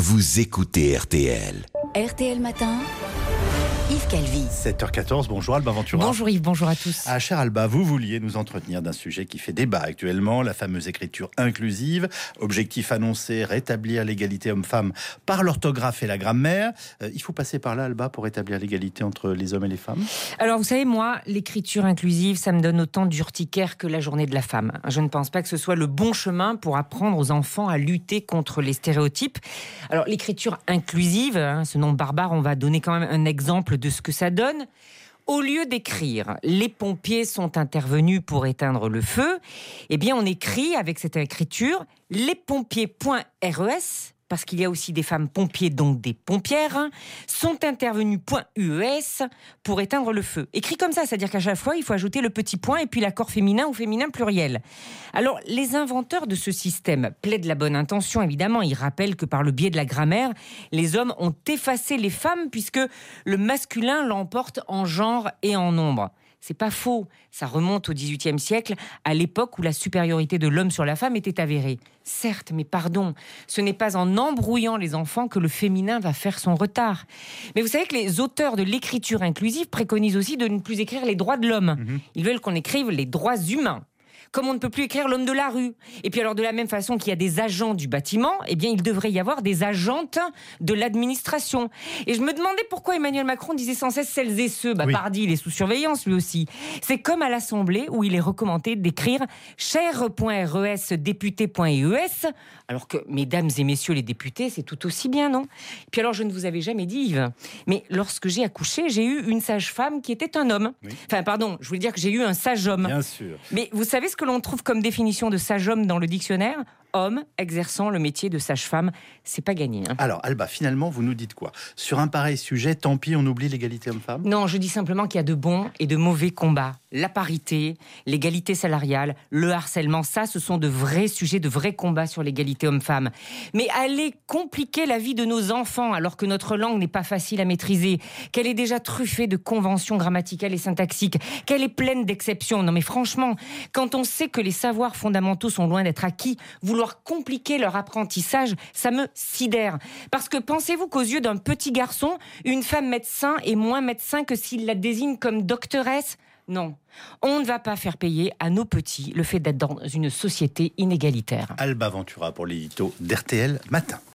vous écoutez RTL. RTL Matin, Yves Calvi. 7h14, bonjour Alba Ventura. Bonjour Yves, bonjour à tous. Ah, cher Alba, vous vouliez nous entretenir d'un sujet qui fait débat actuellement, la fameuse écriture inclusive. Objectif annoncé, rétablir l'égalité homme-femme par l'orthographe et la grammaire. Il faut passer par là, Alba, pour rétablir l'égalité entre les hommes et les femmes? Alors vous savez, moi, l'écriture inclusive, ça me donne autant d'urticaire que la journée de la femme. Je ne pense pas que ce soit le bon chemin pour apprendre aux enfants à lutter contre les stéréotypes. Alors l'écriture inclusive, ce nom barbare, on va donner quand même un exemple de ce que ça donne. Au lieu d'écrire « les pompiers sont intervenus pour éteindre le feu », eh bien on écrit avec cette écriture « lespompiers.res », parce qu'il y a aussi des femmes pompiers, donc des pompières, sont intervenus.ues pour éteindre le feu. Écrit comme ça, c'est-à-dire qu'à chaque fois, il faut ajouter le petit point et puis l'accord féminin ou féminin pluriel. Alors, les inventeurs de ce système plaident la bonne intention, évidemment. Ils rappellent que par le biais de la grammaire, les hommes ont effacé les femmes puisque le masculin l'emporte en genre et en nombre. C'est pas faux, ça remonte au XVIIIe siècle, à l'époque où la supériorité de l'homme sur la femme était avérée. Certes, mais pardon, ce n'est pas en embrouillant les enfants que le féminin va faire son retard. Mais vous savez que les auteurs de l'écriture inclusive préconisent aussi de ne plus écrire les droits de l'homme. Ils veulent qu'on écrive les droits humains. Comme on ne peut plus écrire l'homme de la rue. Et puis alors de la même façon qu'il y a des agents du bâtiment, eh bien il devrait y avoir des agentes de l'administration. Et je me demandais pourquoi Emmanuel Macron disait sans cesse celles et ceux. Oui. Pardi, il est sous surveillance lui aussi. C'est comme à l'Assemblée où il est recommandé d'écrire cher.res député.eus, alors que mesdames et messieurs les députés, c'est tout aussi bien, non? Et puis alors je ne vous avais jamais dit, Yves, mais lorsque j'ai accouché, j'ai eu une sage-femme qui était un homme. Oui. Enfin pardon, je voulais dire que j'ai eu un sage-homme. Bien sûr. Mais vous savez ce que l'on trouve comme définition de sage-homme dans le dictionnaire? Homme exerçant le métier de sage-femme. C'est pas gagné. Alors Alba, finalement, vous nous dites quoi? Sur un pareil sujet, tant pis, on oublie l'égalité homme-femme? Non, je dis simplement qu'il y a de bons et de mauvais combats. La parité, l'égalité salariale, le harcèlement, ça, ce sont de vrais sujets, de vrais combats sur l'égalité homme-femme. Mais aller compliquer la vie de nos enfants alors que notre langue n'est pas facile à maîtriser, qu'elle est déjà truffée de conventions grammaticales et syntaxiques, qu'elle est pleine d'exceptions. Non mais franchement, quand on sait que les savoirs fondamentaux sont loin d'être acquis, vouloir compliquer leur apprentissage, ça me sidère. Parce que pensez-vous qu'aux yeux d'un petit garçon, une femme médecin est moins médecin que s'il la désigne comme doctoresse? Non. On ne va pas faire payer à nos petits le fait d'être dans une société inégalitaire. Alba Ventura pour l'édito d'RTL Matin.